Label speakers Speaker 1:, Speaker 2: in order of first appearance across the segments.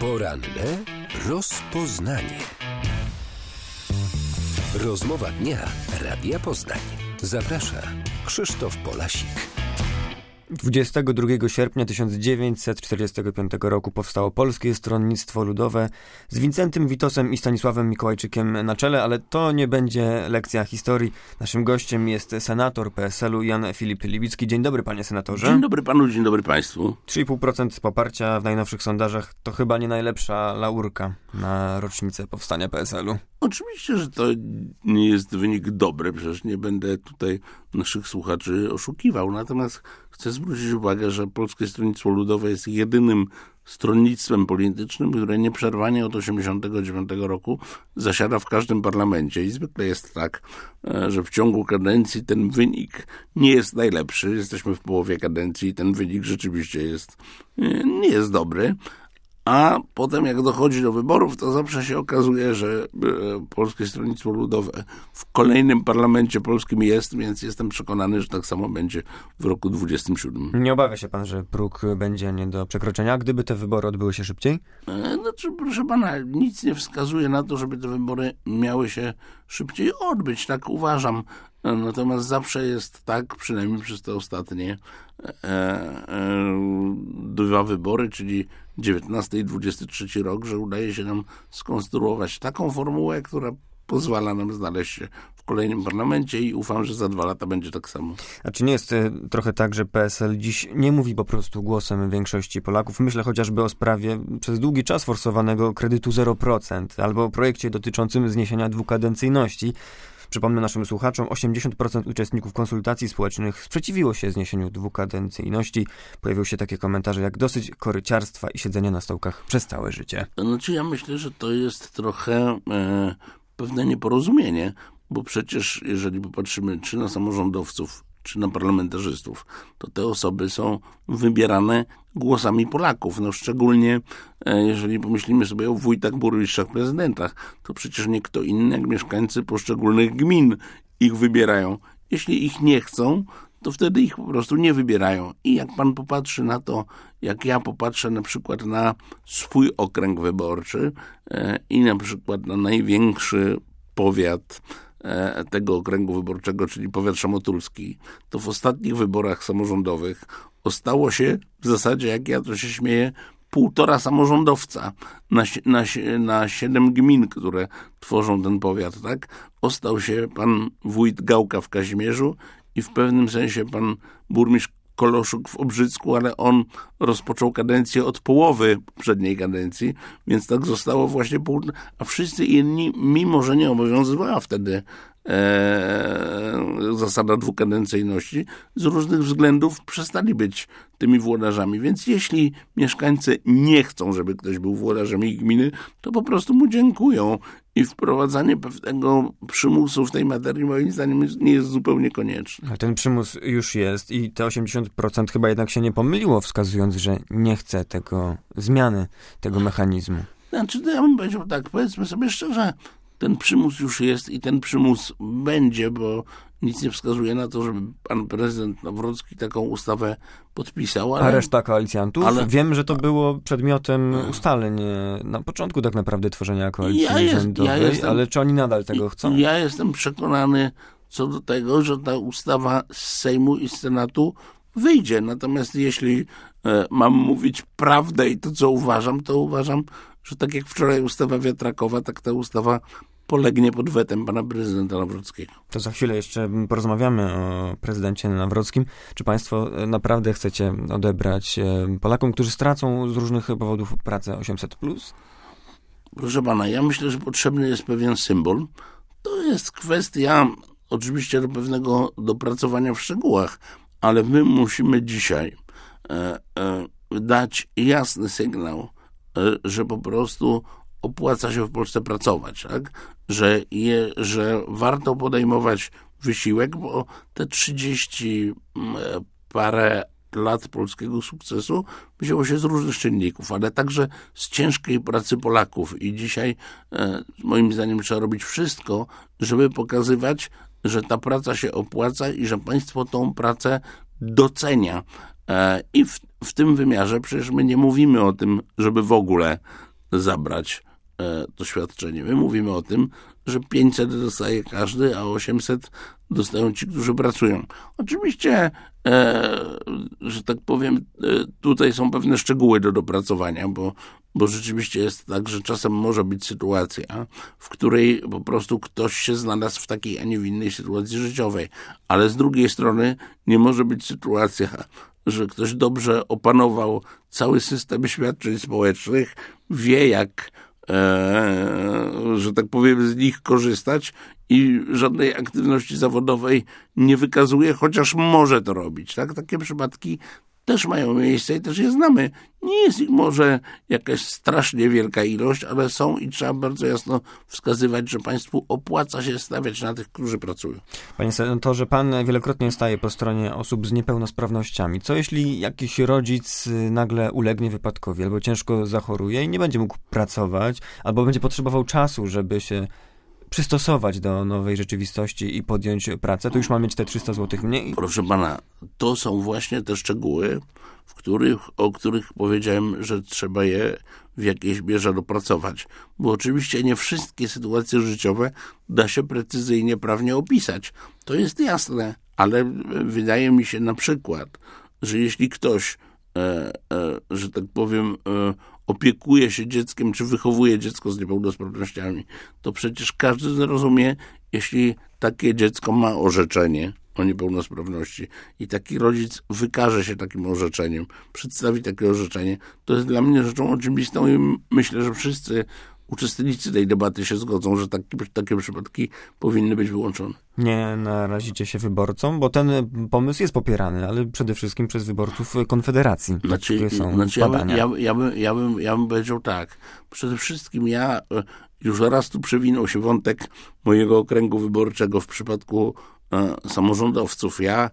Speaker 1: Poranne rozpoznanie. Rozmowa dnia Radia Poznań. Zaprasza Krzysztof Polasik.
Speaker 2: 22 sierpnia 1945 roku powstało Polskie Stronnictwo Ludowe z Wincentym Witosem i Stanisławem Mikołajczykiem na czele, ale to nie będzie lekcja historii. Naszym gościem jest senator PSL-u Jan Filip Libicki. Dzień dobry, panie senatorze.
Speaker 3: Dzień dobry panu, dzień dobry państwu.
Speaker 2: 3,5% poparcia w najnowszych sondażach to chyba nie najlepsza laurka na rocznicę powstania PSL-u.
Speaker 3: Oczywiście, że to nie jest wynik dobry, przecież nie będę tutaj naszych słuchaczy oszukiwał. Natomiast chcę zwrócić uwagę, że Polskie Stronnictwo Ludowe jest jedynym stronnictwem politycznym, które nieprzerwanie od 1989 roku zasiada w każdym parlamencie. I zwykle jest tak, że w ciągu kadencji ten wynik nie jest najlepszy. Jesteśmy w połowie kadencji i ten wynik rzeczywiście nie jest dobry. A potem jak dochodzi do wyborów, to zawsze się okazuje, że Polskie Stronnictwo Ludowe w kolejnym parlamencie polskim jest, więc jestem przekonany, że tak samo będzie w roku 2027.
Speaker 2: Nie obawia się pan, że próg będzie nie do przekroczenia, gdyby te wybory odbyły się szybciej?
Speaker 3: Znaczy, proszę pana, nic nie wskazuje na to, żeby te wybory miały się szybciej odbyć, tak uważam. Natomiast zawsze jest tak, przynajmniej przez te ostatnie dwa wybory, czyli 19 i 23 rok, że udaje się nam skonstruować taką formułę, która pozwala nam znaleźć się w kolejnym parlamencie i ufam, że za 2 lata będzie tak samo.
Speaker 2: A czy nie jest trochę tak, że PSL dziś nie mówi po prostu głosem większości Polaków? Myślę chociażby o sprawie przez długi czas forsowanego kredytu 0% albo o projekcie dotyczącym zniesienia dwukadencyjności. Przypomnę naszym słuchaczom, 80% uczestników konsultacji społecznych sprzeciwiło się zniesieniu dwukadencyjności. Pojawiły się takie komentarze jak dosyć koryciarstwa i siedzenia na stołkach przez całe życie.
Speaker 3: Znaczy ja myślę, że to jest trochę pewne nieporozumienie, bo przecież jeżeli popatrzymy czy na samorządowców, czy na parlamentarzystów, to te osoby są wybierane głosami Polaków. No szczególnie jeżeli pomyślimy sobie o wójtach, burmistrzach, prezydentach, to przecież nie kto inny jak mieszkańcy poszczególnych gmin ich wybierają. Jeśli ich nie chcą, to wtedy ich po prostu nie wybierają. I jak pan popatrzy na to, jak ja popatrzę na przykład na swój okręg wyborczy i na przykład na największy powiat tego okręgu wyborczego, czyli powiat szamotulski, to w ostatnich wyborach samorządowych ostało się w zasadzie, jak ja to się śmieję, 1,5 samorządowca na 7 gmin, które tworzą ten powiat, tak? Ostał się pan wójt Gałka w Kazimierzu i w pewnym sensie pan burmistrz Koloszuk w Obrzycku, ale on rozpoczął kadencję od połowy poprzedniej kadencji, więc tak zostało właśnie a wszyscy inni, mimo że nie obowiązywała wtedy zasada dwukadencyjności, z różnych względów przestali być tymi włodarzami. Więc jeśli mieszkańcy nie chcą, żeby ktoś był włodarzem ich gminy, to po prostu mu dziękują. I wprowadzanie pewnego przymusu w tej materii moim zdaniem nie jest zupełnie konieczne.
Speaker 2: A ten przymus już jest i te 80% chyba jednak się nie pomyliło, wskazując, że nie chce zmiany tego mechanizmu.
Speaker 3: Znaczy, to ja bym powiedział tak, powiedzmy sobie szczerze, ten przymus już jest i ten przymus będzie, bo nic nie wskazuje na to, żeby pan prezydent Nawrocki taką ustawę podpisał.
Speaker 2: A reszta koalicjantów? Wiem, że to było przedmiotem ustaleń na początku tak naprawdę tworzenia koalicji rządowej, ale czy oni nadal tego chcą?
Speaker 3: Ja jestem przekonany co do tego, że ta ustawa z Sejmu i z Senatu wyjdzie. Natomiast jeśli mam mówić prawdę i to, co uważam, to uważam, że tak jak wczoraj ustawa wiatrakowa, tak ta ustawa polegnie pod wetem pana prezydenta Nawrockiego.
Speaker 2: To za chwilę jeszcze porozmawiamy o prezydencie Nawrockim. Czy państwo naprawdę chcecie odebrać Polakom, którzy stracą z różnych powodów pracę 800+?
Speaker 3: Proszę pana, ja myślę, że potrzebny jest pewien symbol. To jest kwestia oczywiście do pewnego dopracowania w szczegółach, ale my musimy dzisiaj dać jasny sygnał, że po prostu opłaca się w Polsce pracować, tak? Że warto podejmować wysiłek, bo te 30 parę lat polskiego sukcesu wzięło się z różnych czynników, ale także z ciężkiej pracy Polaków. I dzisiaj moim zdaniem trzeba robić wszystko, żeby pokazywać, że ta praca się opłaca i że państwo tą pracę docenia. I w tym wymiarze przecież my nie mówimy o tym, żeby w ogóle zabrać to świadczenie. My mówimy o tym, że 500 dostaje każdy, a 800 dostają ci, którzy pracują. Oczywiście, że tak powiem, tutaj są pewne szczegóły do dopracowania, bo rzeczywiście jest tak, że czasem może być sytuacja, w której po prostu ktoś się znalazł w takiej, a nie w innej sytuacji życiowej. Ale z drugiej strony nie może być sytuacja, że ktoś dobrze opanował cały system świadczeń społecznych, wie jak, że tak powiem, z nich korzystać i żadnej aktywności zawodowej nie wykazuje, chociaż może to robić. Tak? Takie przypadki też mają miejsce i też je znamy. Nie jest ich może jakaś strasznie wielka ilość, ale są i trzeba bardzo jasno wskazywać, że państwu opłaca się stawiać na tych, którzy pracują.
Speaker 2: Panie senatorze, pan wielokrotnie staje po stronie osób z niepełnosprawnościami. Co jeśli jakiś rodzic nagle ulegnie wypadkowi albo ciężko zachoruje i nie będzie mógł pracować, albo będzie potrzebował czasu, żeby się przystosować do nowej rzeczywistości i podjąć pracę, to już ma mieć te 300 zł mniej?
Speaker 3: Proszę pana, to są właśnie te szczegóły, o których powiedziałem, że trzeba je w jakiejś mierze dopracować. Bo oczywiście nie wszystkie sytuacje życiowe da się precyzyjnie prawnie opisać. To jest jasne, ale wydaje mi się na przykład, że jeśli ktoś, że tak powiem, opiekuje się dzieckiem, czy wychowuje dziecko z niepełnosprawnościami, to przecież każdy zrozumie, jeśli takie dziecko ma orzeczenie o niepełnosprawności i taki rodzic wykaże się takim orzeczeniem, przedstawi takie orzeczenie, to jest dla mnie rzeczą oczywistą i myślę, że wszyscy uczestnicy tej debaty się zgodzą, że takie przypadki powinny być wyłączone. Nie
Speaker 2: narazicie się wyborcom, bo ten pomysł jest popierany, ale przede wszystkim przez wyborców Konfederacji.
Speaker 3: Ja bym powiedział tak. Przede wszystkim ja już raz tu przewinął się wątek mojego okręgu wyborczego w przypadku samorządowców. Ja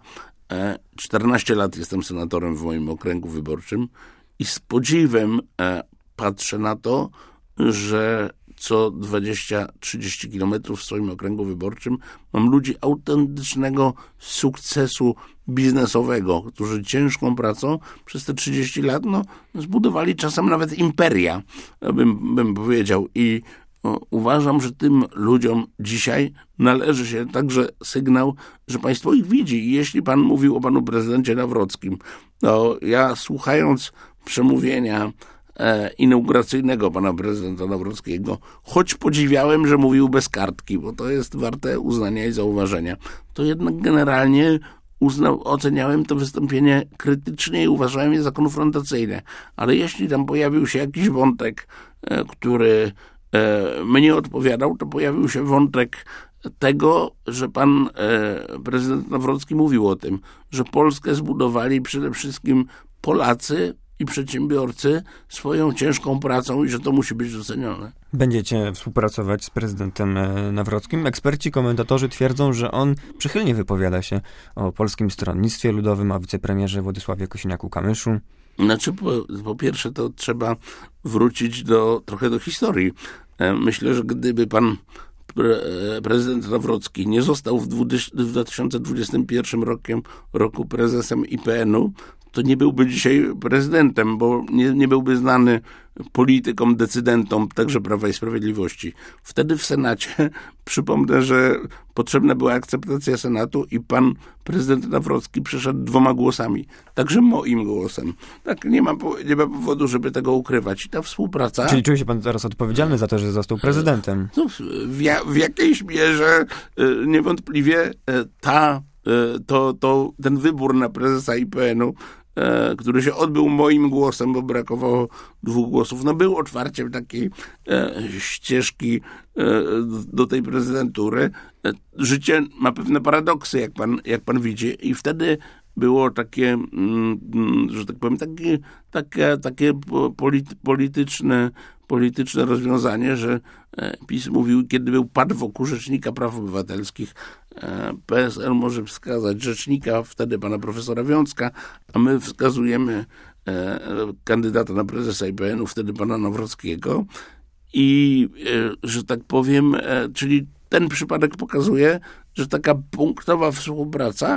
Speaker 3: 14 lat jestem senatorem w moim okręgu wyborczym i z podziwem patrzę na to, że co 20-30 kilometrów w swoim okręgu wyborczym mam ludzi autentycznego sukcesu biznesowego, którzy ciężką pracą przez te 30 lat zbudowali czasem nawet imperia, bym powiedział. I uważam, że tym ludziom dzisiaj należy się także sygnał, że państwo ich widzi. I jeśli pan mówił o panu prezydencie Nawrockim, to ja słuchając przemówienia inauguracyjnego pana prezydenta Nawrockiego, choć podziwiałem, że mówił bez kartki, bo to jest warte uznania i zauważenia, to jednak generalnie oceniałem to wystąpienie krytycznie i uważałem je za konfrontacyjne. Ale jeśli tam pojawił się jakiś wątek, który mnie odpowiadał, to pojawił się wątek tego, że pan prezydent Nawrocki mówił o tym, że Polskę zbudowali przede wszystkim Polacy i przedsiębiorcy swoją ciężką pracą i że to musi być docenione.
Speaker 2: Będziecie współpracować z prezydentem Nawrockim. Eksperci, komentatorzy twierdzą, że on przychylnie wypowiada się o Polskim Stronnictwie Ludowym, o wicepremierze Władysławie Kosiniaku-Kamyszu.
Speaker 3: Znaczy, po pierwsze to trzeba wrócić trochę do historii. Myślę, że gdyby pan prezydent Nawrocki nie został w 2021 roku prezesem IPN-u, to nie byłby dzisiaj prezydentem, bo nie byłby znany politykom, decydentom, także Prawa i Sprawiedliwości. Wtedy w Senacie, przypomnę, że potrzebna była akceptacja Senatu i pan prezydent Nawrocki przeszedł 2 głosami. Także moim głosem. Tak, nie ma powodu, żeby tego ukrywać. I ta współpraca...
Speaker 2: Czyli czuje się pan teraz odpowiedzialny za to, że został prezydentem?
Speaker 3: No, w jakiejś mierze niewątpliwie ten wybór na prezesa IPN-u, który się odbył moim głosem, bo brakowało 2 głosów, był otwarciem takiej ścieżki do tej prezydentury. Życie ma pewne paradoksy, jak pan widzi, i wtedy było takie, że tak powiem, takie polityczne rozwiązanie, że PiS mówił, kiedy był pad wokół Rzecznika Praw Obywatelskich, PSL może wskazać rzecznika, wtedy pana profesora Wiącka, a my wskazujemy kandydata na prezesa IPN-u, wtedy pana Nawrockiego. I, że tak powiem, czyli ten przypadek pokazuje, że taka punktowa współpraca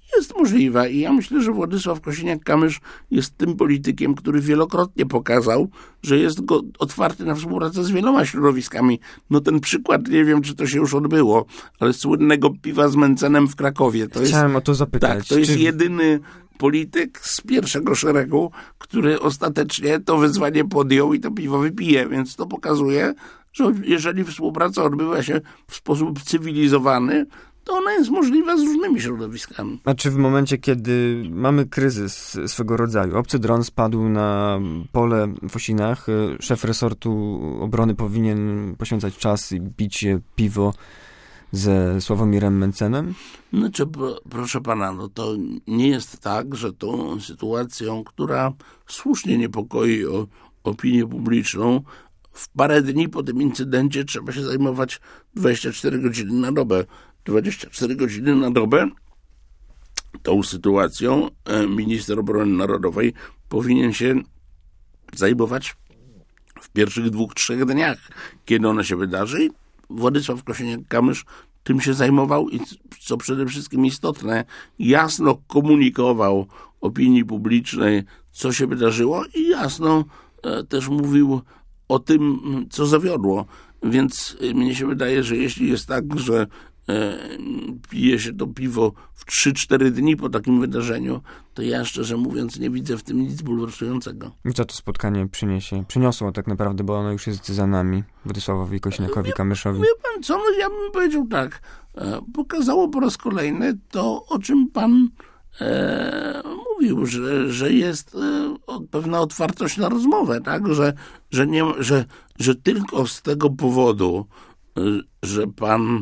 Speaker 3: jest możliwa i ja myślę, że Władysław Kosiniak-Kamysz jest tym politykiem, który wielokrotnie pokazał, że jest otwarty na współpracę z wieloma środowiskami. No ten przykład, nie wiem, czy to się już odbyło, ale słynnego piwa z Mencenem w Krakowie.
Speaker 2: Chciałem o to zapytać.
Speaker 3: Tak, to jest jedyny polityk z pierwszego szeregu, który ostatecznie to wyzwanie podjął i to piwo wypije, więc to pokazuje, że jeżeli współpraca odbywa się w sposób cywilizowany, to ona jest możliwa z różnymi środowiskami.
Speaker 2: A czy w momencie, kiedy mamy kryzys swego rodzaju, obcy dron spadł na pole w Osinach, szef resortu obrony powinien poświęcać czas i bić się piwo ze Sławomirem Mencenem?
Speaker 3: Znaczy, proszę pana, no to nie jest tak, że tą sytuacją, która słusznie niepokoi opinię publiczną, w parę dni po tym incydencie trzeba się zajmować 24 godziny na dobę. 24 godziny na dobę tą sytuacją minister obrony narodowej powinien się zajmować w pierwszych 2-3 dniach, kiedy ona się wydarzy. Władysław Kosiniak-Kamysz tym się zajmował i, co przede wszystkim istotne, jasno komunikował opinii publicznej, co się wydarzyło i jasno też mówił o tym, co zawiodło. Więc mnie się wydaje, że jeśli jest tak, że pije się to piwo w 3-4 dni po takim wydarzeniu, to ja szczerze mówiąc nie widzę w tym nic bulwersującego.
Speaker 2: I co to spotkanie przyniosło tak naprawdę, bo ono już jest za nami, Władysławowi Kosiniakowi-Kamyszowi?
Speaker 3: Wie pan co, no ja bym powiedział tak, pokazało po raz kolejny to, o czym pan mówił, że jest pewna otwartość na rozmowę, tak? Że tylko z tego powodu, że pan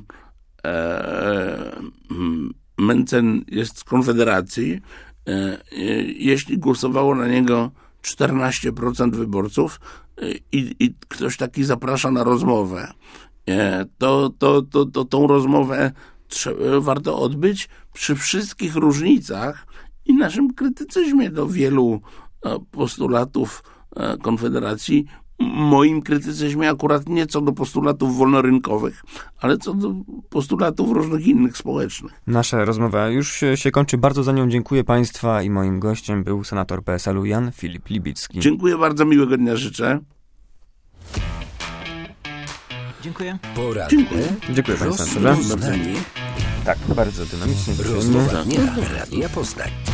Speaker 3: Mencen jest z Konfederacji, jeśli głosowało na niego 14% wyborców i ktoś taki zaprasza na rozmowę, to tą rozmowę warto odbyć przy wszystkich różnicach i naszym krytycyzmie do wielu postulatów Konfederacji, moim krytycyzmie akurat nie co do postulatów wolnorynkowych, ale co do postulatów różnych innych społecznych.
Speaker 2: Nasza rozmowa już się kończy. Bardzo za nią dziękuję Państwa i moim gościem był senator PSL-u Jan Filip Libicki.
Speaker 3: Dziękuję bardzo, miłego dnia życzę.
Speaker 4: Dziękuję.
Speaker 2: Dziękuję Panie senatorze.
Speaker 1: Rozpoznanie.
Speaker 2: Tak, bardzo dynamicznie.
Speaker 1: Rozmowa dnia Radia Poznań.